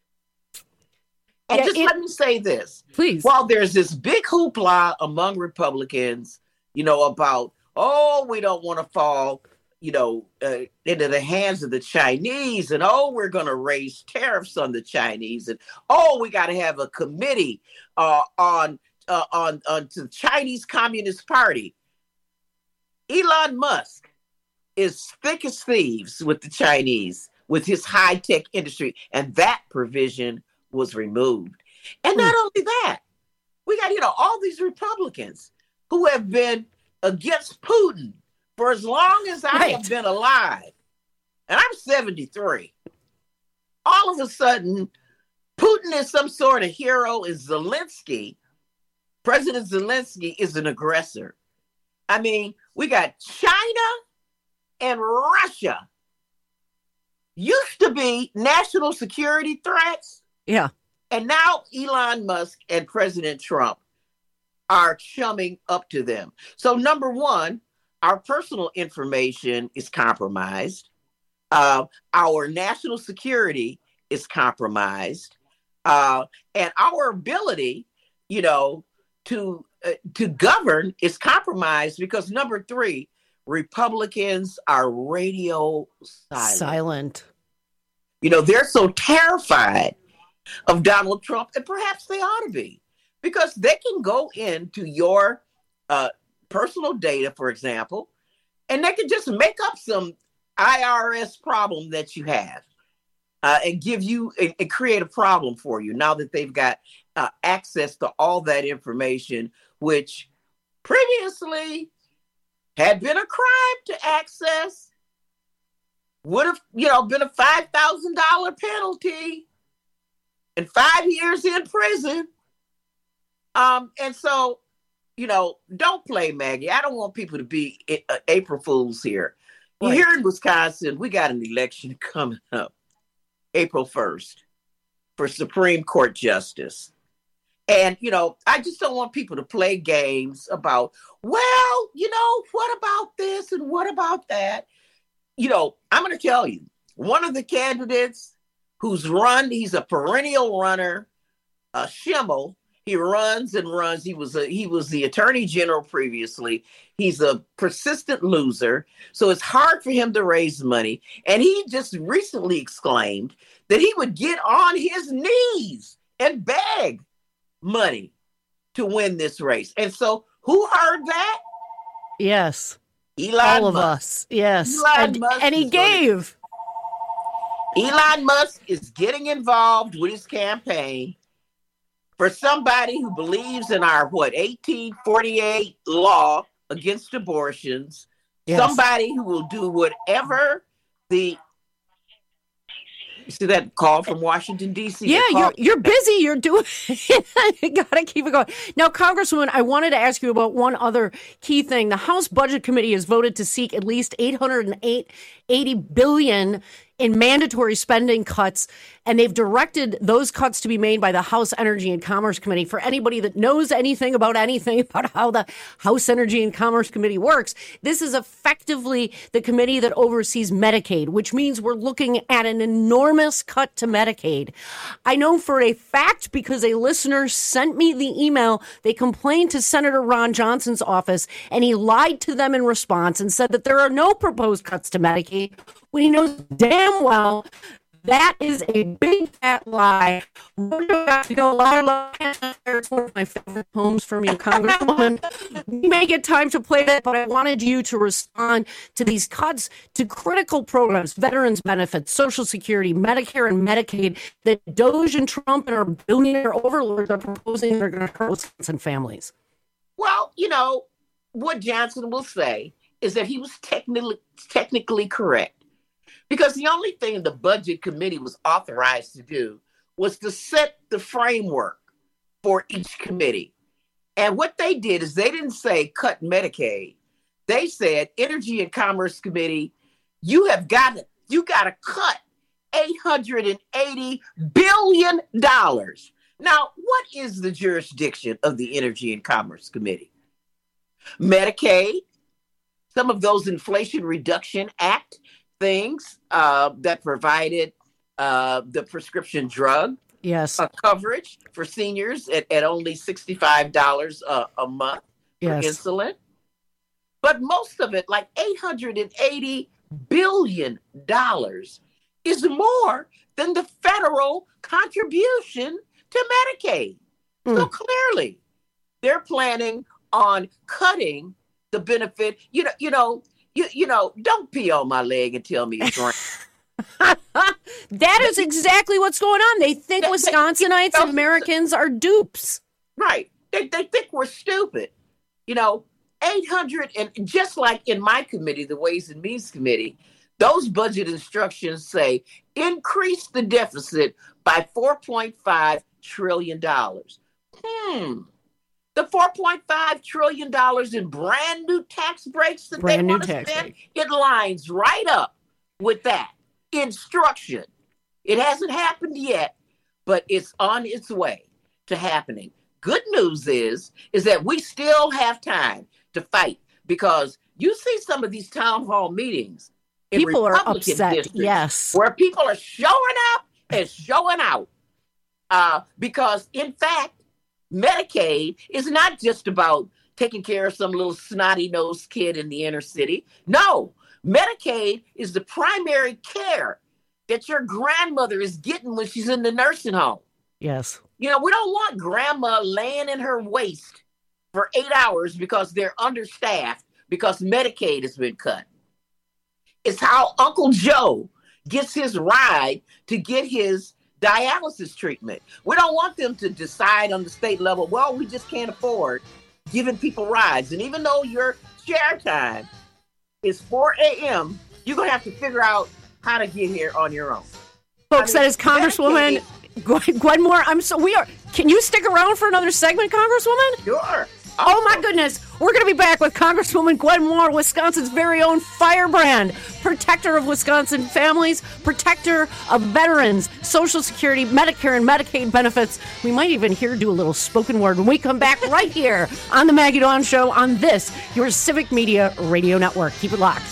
And let me say this. Please. While there's this big hoopla among Republicans, about, we don't want to fall, into the hands of the Chinese, and, we're going to raise tariffs on the Chinese, and, we got to have a committee on the Chinese Communist Party. Elon Musk is thick as thieves with the Chinese, with his high-tech industry, and that provision was removed. And not only that, we got, all these Republicans who have been against Putin for as long as I have been alive. And I'm 73. All of a sudden, Putin is some sort of hero, and President Zelensky is an aggressor. I mean, we got China and Russia used to be national security threats. Yeah. And now Elon Musk and President Trump are chumming up to them. So number one, our personal information is compromised. Our national security is compromised. And our ability, to govern is compromised because number three, Republicans are radio silent. They're so terrified of Donald Trump, and perhaps they ought to be, because they can go into your personal data, for example, and they can just make up some IRS problem that you have and give you and create a problem for you now that they've got access to all that information, which previously had been a crime to access, would have, been a $5,000 penalty and 5 years in prison. And so, don't play, Maggie. I don't want people to be April Fools here. Right. Here in Wisconsin, we got an election coming up April 1st for Supreme Court Justice. And, I just don't want people to play games about, what about this and what about that? I'm going to tell you, one of the candidates who's he's a perennial runner, Schimmel. He runs and runs. He was the attorney general previously. He's a persistent loser. So it's hard for him to raise money. And he just recently exclaimed that he would get on his knees and beg money to win this race. And so who heard that? Yes. Elon All of Musk. us. Yes. Elon Musk and he gave. Elon Musk is getting involved with his campaign for somebody who believes in our, 1848 law against abortions, somebody who will do whatever you see that call from Washington, D.C.? Yeah, you're busy. You're doing you got to keep it going. Now, Congresswoman, I wanted to ask you about one other key thing. The House Budget Committee has voted to seek at least $880 billion in mandatory spending cuts, and they've directed those cuts to be made by the House Energy and Commerce Committee. For anybody that knows anything about how the House Energy and Commerce Committee works, this is effectively the committee that oversees Medicaid, which means we're looking at an enormous cut to Medicaid. I know for a fact because a listener sent me the email. They complained to Senator Ron Johnson's office, and he lied to them in response and said that there are no proposed cuts to Medicaid, when he knows damn well that is a big fat lie. Where do I have to go? It's one of my favorite poems from you, Congresswoman. We may get time to play that, but I wanted you to respond to these cuts to critical programs, veterans benefits, Social Security, Medicare, and Medicaid that DOJ and Trump and our billionaire overlords are proposing are going to hurt Wisconsin families. Well, what Johnson will say is that he was technically correct. Because the only thing the Budget Committee was authorized to do was to set the framework for each committee. And what they did is they didn't say cut Medicaid. They said, Energy and Commerce Committee, you got to cut $880 billion. Now, what is the jurisdiction of the Energy and Commerce Committee? Medicaid, some of those Inflation Reduction Act things that provided the prescription drug coverage for seniors at only $65 a month for insulin. But most of it, like $880 billion, is more than the federal contribution to Medicaid. So clearly, they're planning on cutting the benefit. Don't pee on my leg and tell me it's right. That is exactly what's going on. They think Wisconsinites and Americans are dupes. Right. They think we're stupid. 800, and just like in my committee, the Ways and Means Committee, those budget instructions say increase the deficit by $4.5 trillion. The $4.5 trillion in brand new tax breaks that they want to spend, it lines right up with that instruction. It hasn't happened yet, but it's on its way to happening. Good news is that we still have time to fight, because you see some of these town hall meetings in people Republican are upset, districts where people are showing up and showing out because, in fact, Medicaid is not just about taking care of some little snotty-nosed kid in the inner city. No, Medicaid is the primary care that your grandmother is getting when she's in the nursing home. Yes. We don't want grandma laying in her waste for 8 hours because they're understaffed because Medicaid has been cut. It's how Uncle Joe gets his ride to get his dialysis treatment. We don't want them to decide on the state level, well, we just can't afford giving people rides. And even though your share time is 4 a.m., you're going to have to figure out how to get here on your own. Folks, that is Congresswoman Gwen Moore. Can you stick around for another segment, Congresswoman? Sure. Oh, my goodness. We're going to be back with Congresswoman Gwen Moore, Wisconsin's very own firebrand, protector of Wisconsin families, protector of veterans, Social Security, Medicare, and Medicaid benefits. We might even hear her do a little spoken word when we come back right here on the Maggie Dawn Show on this, your Civic Media Radio Network. Keep it locked.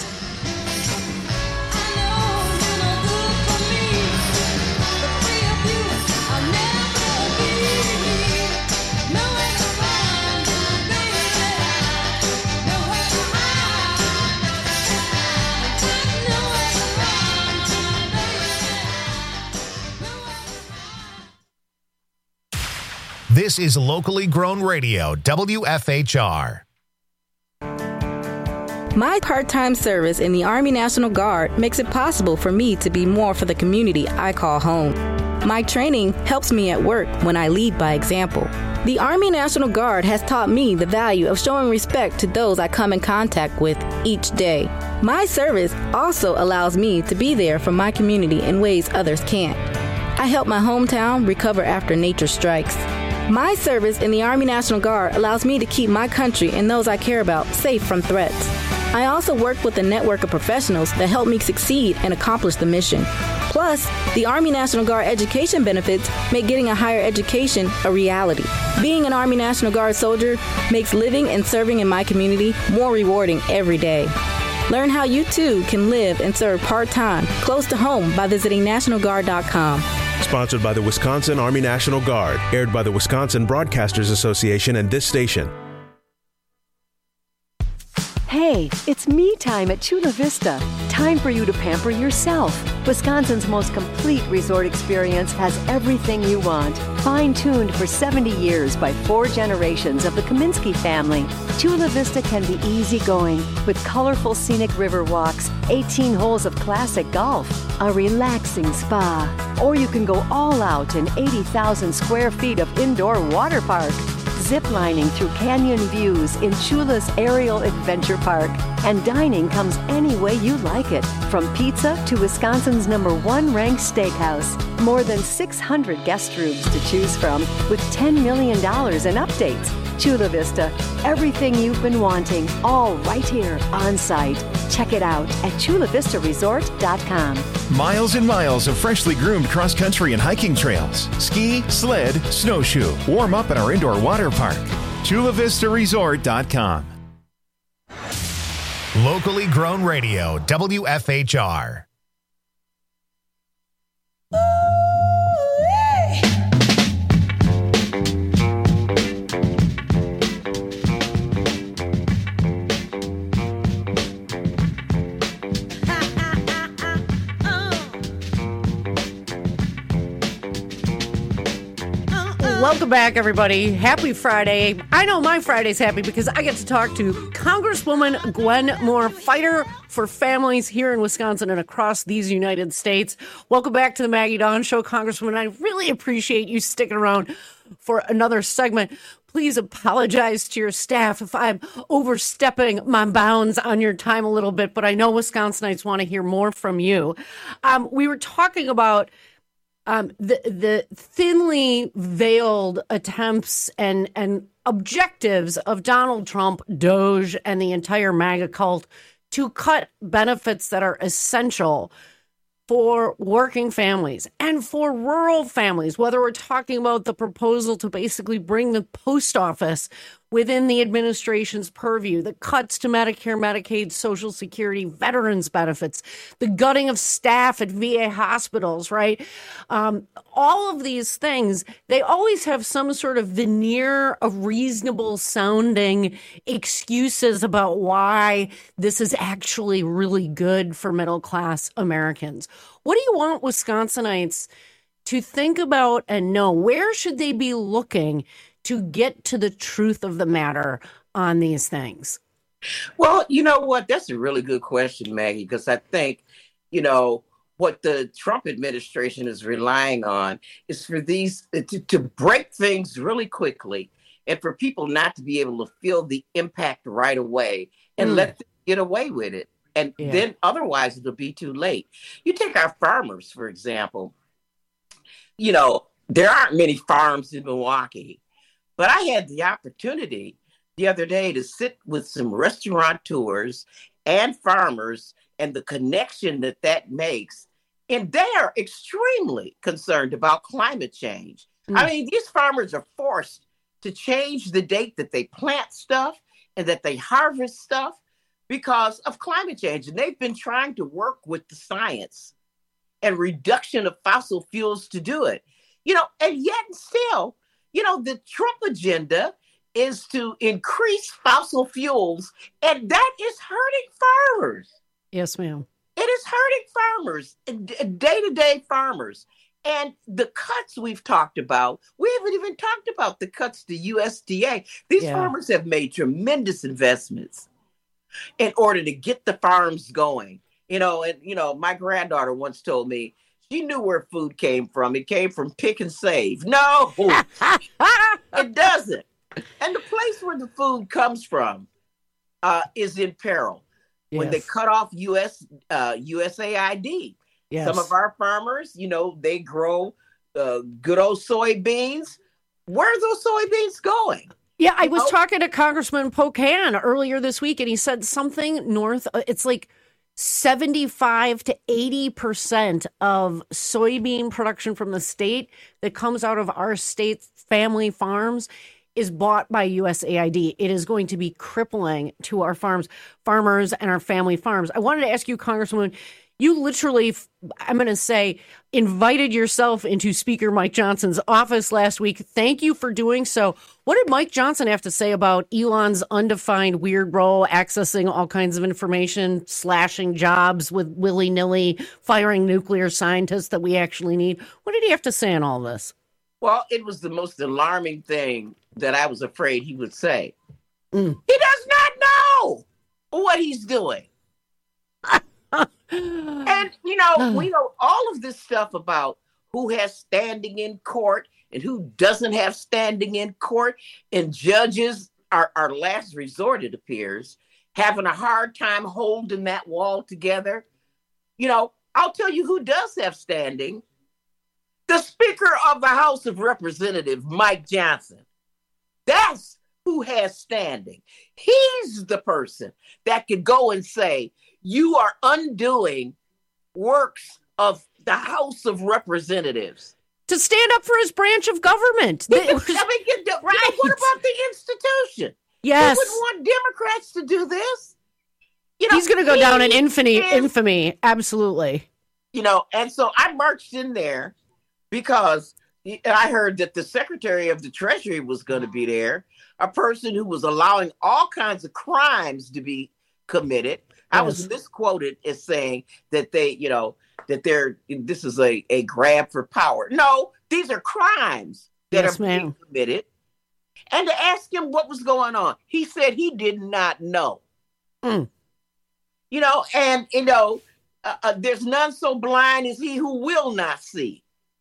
This is locally grown radio, WFHR. My part-time service in the Army National Guard makes it possible for me to be more for the community I call home. My training helps me at work when I lead by example. The Army National Guard has taught me the value of showing respect to those I come in contact with each day. My service also allows me to be there for my community in ways others can't. I help my hometown recover after nature strikes. My service in the Army National Guard allows me to keep my country and those I care about safe from threats. I also work with a network of professionals that help me succeed and accomplish the mission. Plus, the Army National Guard education benefits make getting a higher education a reality. Being an Army National Guard soldier makes living and serving in my community more rewarding every day. Learn how you too can live and serve part-time, close to home by visiting NationalGuard.com. Sponsored by the Wisconsin Army National Guard. Aired by the Wisconsin Broadcasters Association and this station. Hey, it's me time at Chula Vista. Time for you to pamper yourself. Wisconsin's most complete resort experience has everything you want. Fine-tuned for 70 years by 4 generations of the Kaminsky family. Chula Vista can be easygoing with colorful scenic river walks, 18 holes of classic golf, a relaxing spa. Or you can go all out in 80,000 square feet of indoor water park. Ziplining through canyon views in Chula's Aerial Adventure Park. And dining comes any way you like it, from pizza to Wisconsin's #1 ranked steakhouse. More than 600 guest rooms to choose from, with $10 million in updates. Chula Vista, everything you've been wanting, all right here on site. Check it out at chulavistaresort.com. Miles and miles of freshly groomed cross-country and hiking trails. Ski, sled, snowshoe. Warm up at our indoor water park. chulavistaresort.com. Locally grown radio, WFHR. Welcome back, everybody. Happy Friday. I know my Friday's happy because I get to talk to Congresswoman Gwen Moore, fighter for families here in Wisconsin and across these United States. Welcome back to the Maggie Dawn Show, Congresswoman. I really appreciate you sticking around for another segment. Please apologize to your staff if I'm overstepping my bounds on your time a little bit, but I know Wisconsinites want to hear more from you. We were talking about the thinly veiled attempts and objectives of Donald Trump, Doge, and the entire MAGA cult to cut benefits that are essential for working families and for rural families, whether we're talking about the proposal to basically bring the post office within the administration's purview, the cuts to Medicare, Medicaid, Social Security, veterans benefits, the gutting of staff at VA hospitals, right? All of these things, they always have some sort of veneer of reasonable sounding excuses about why this is actually really good for middle class Americans. What do you want Wisconsinites to think about and know? Where should they be looking to get to the truth of the matter on these things? Well, you know what? That's a really good question, Maggie, because I think, what the Trump administration is relying on is for these to break things really quickly and for people not to be able to feel the impact right away and let them get away with it. And then otherwise it'll be too late. You take our farmers, for example. There aren't many farms in Milwaukee. But I had the opportunity the other day to sit with some restaurateurs and farmers and the connection that makes. And they are extremely concerned about climate change. I mean, these farmers are forced to change the date that they plant stuff and that they harvest stuff because of climate change. And they've been trying to work with the science and reduction of fossil fuels to do it. And yet still, the Trump agenda is to increase fossil fuels, and that is hurting farmers. Yes, ma'am. It is hurting farmers, day-to-day farmers. And the cuts we've talked about, we haven't even talked about the cuts to USDA. These farmers have made tremendous investments. in order to get the farms going. My granddaughter once told me she knew where food came from. It came from Pick and Save. No, it doesn't. And the place where the food comes from is in peril. Yes. When they cut off USAID. Yes. Some of our farmers, they grow good old soybeans. Where are those soybeans going? Yeah, I was talking to Congressman Pocan earlier this week, and he said something north. It's like 75 to 80% of soybean production from the state that comes out of our state's family farms is bought by USAID. It is going to be crippling to our farmers and our family farms. I wanted to ask you, Congresswoman, you literally, I'm going to say, invited yourself into Speaker Mike Johnson's office last week. Thank you for doing so. What did Mike Johnson have to say about Elon's undefined weird role, accessing all kinds of information, slashing jobs with willy-nilly, firing nuclear scientists that we actually need? What did he have to say on all this? Well, it was the most alarming thing that I was afraid he would say. He does not know what he's doing. And, we know all of this stuff about who has standing in court and who doesn't have standing in court. And judges are our last resort, it appears, having a hard time holding that wall together. I'll tell you who does have standing. The Speaker of the House of Representatives, Mike Johnson. That's who has standing. He's the person that could go and say, you are undoing works of the House of Representatives. To stand up for his branch of government. What about the institution? Yes. We wouldn't want Democrats to do this. He's going to go down in infamy. Absolutely. And so I marched in there because I heard that the Secretary of the Treasury was going to be there, a person who was allowing all kinds of crimes to be committed. Yes. I was misquoted as saying that this is a grab for power. No, these are crimes that are being committed. And to ask him what was going on, he said he did not know. There's none so blind as he who will not see.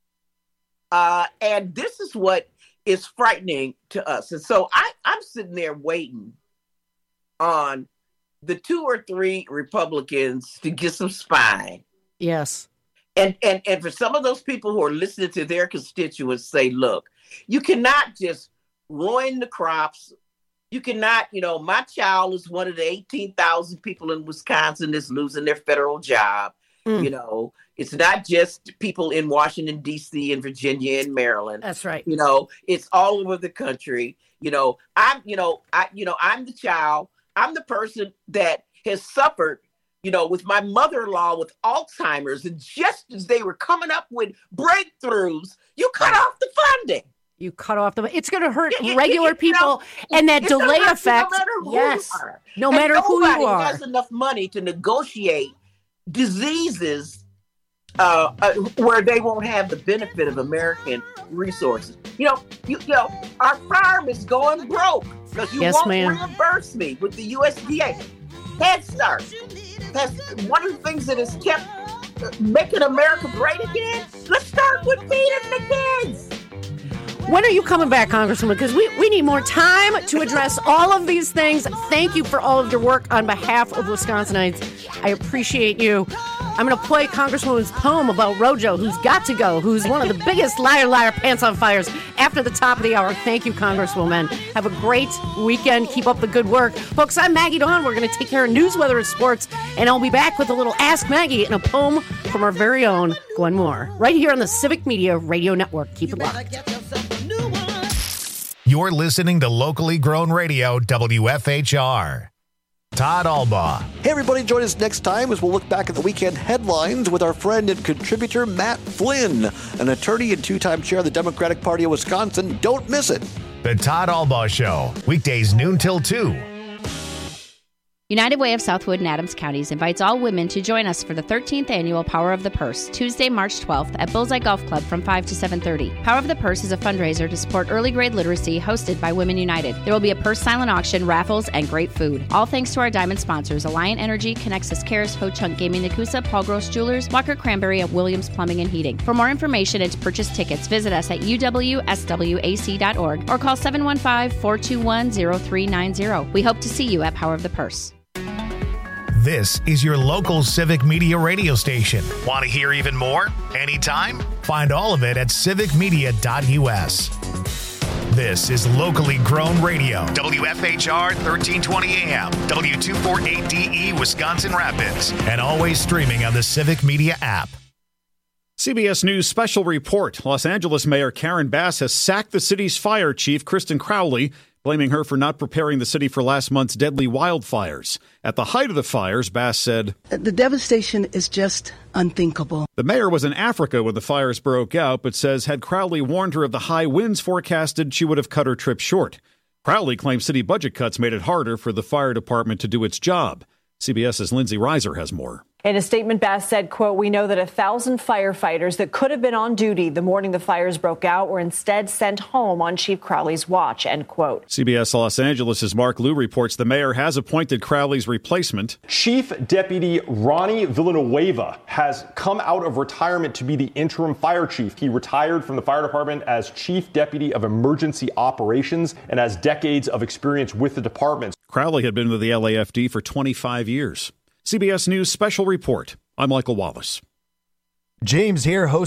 And this is what is frightening to us. And so I'm sitting there waiting on the 2 or 3 Republicans to get some spine. Yes. And for some of those people who are listening to their constituents say, look, you cannot just ruin the crops. You cannot, my child is one of the 18,000 people in Wisconsin that's losing their federal job. It's not just people in Washington, D.C. and Virginia and Maryland. That's right. It's all over the country. I'm the child. I'm the person that has suffered, with my mother-in-law with Alzheimer's. And just as they were coming up with breakthroughs, you cut off the funding. You cut off it's going to hurt regular people. And that delay effect. No matter who you are. Nobody has enough money to negotiate diseases where they won't have the benefit of American resources. Our farm is going broke because you won't reimburse me with the USDA. Head Start. That's one of the things that has kept making America great again. Let's start with feeding the kids. When are you coming back, Congresswoman? Because we need more time to address all of these things. Thank you for all of your work on behalf of Wisconsinites. I appreciate you. I'm going to play Congresswoman's poem about Rojo, who's got to go, who's one of the biggest liar, pants on fires after the top of the hour. Thank you, Congresswoman. Have a great weekend. Keep up the good work. Folks, I'm Maggie Dawn. We're going to take care of news, weather, and sports, and I'll be back with a little Ask Maggie and a poem from our very own Gwen Moore, right here on the Civic Media Radio Network. Keep it locked. You're listening to locally grown radio, WFHR. Todd Albaugh. Hey, everybody, join us next time as we'll look back at the weekend headlines with our friend and contributor, Matt Flynn, an attorney and 2-time chair of the Democratic Party of Wisconsin. Don't miss it. The Todd Albaugh Show, weekdays noon till 2. United Way of Southwood and Adams Counties invites all women to join us for the 13th annual Power of the Purse, Tuesday, March 12th at Bullseye Golf Club from 5 to 7:30. Power of the Purse is a fundraiser to support early grade literacy hosted by Women United. There will be a purse silent auction, raffles, and great food. All thanks to our diamond sponsors, Alliant Energy, Connexus Cares, Ho Chunk Gaming Nakusa, Paul Gross Jewelers, Walker Cranberry, and Williams Plumbing and Heating. For more information and to purchase tickets, visit us at uwswac.org or call 715-421-0390. We hope to see you at Power of the Purse. This is your local Civic Media radio station. Want to hear even more? Anytime? Find all of it at civicmedia.us. This is locally grown radio. WFHR 1320 AM, W248DE Wisconsin Rapids, and always streaming on the Civic Media app. CBS News special report. Los Angeles Mayor Karen Bass has sacked the city's fire chief, Kristen Crowley, blaming her for not preparing the city for last month's deadly wildfires. At the height of the fires, Bass said, "The devastation is just unthinkable." The mayor was in Africa when the fires broke out, but says had Crowley warned her of the high winds forecasted, she would have cut her trip short. Crowley claims city budget cuts made it harder for the fire department to do its job. CBS's Lindsay Reiser has more. In a statement, Bass said, quote, "We know that 1,000 firefighters that could have been on duty the morning the fires broke out were instead sent home on Chief Crowley's watch," end quote. CBS Los Angeles' Mark Liu reports the mayor has appointed Crowley's replacement. Chief Deputy Ronnie Villanueva has come out of retirement to be the interim fire chief. He retired from the fire department as Chief Deputy of Emergency Operations and has decades of experience with the department. Crowley had been with the LAFD for 25 years. CBS News special report. I'm Michael Wallace. James here, host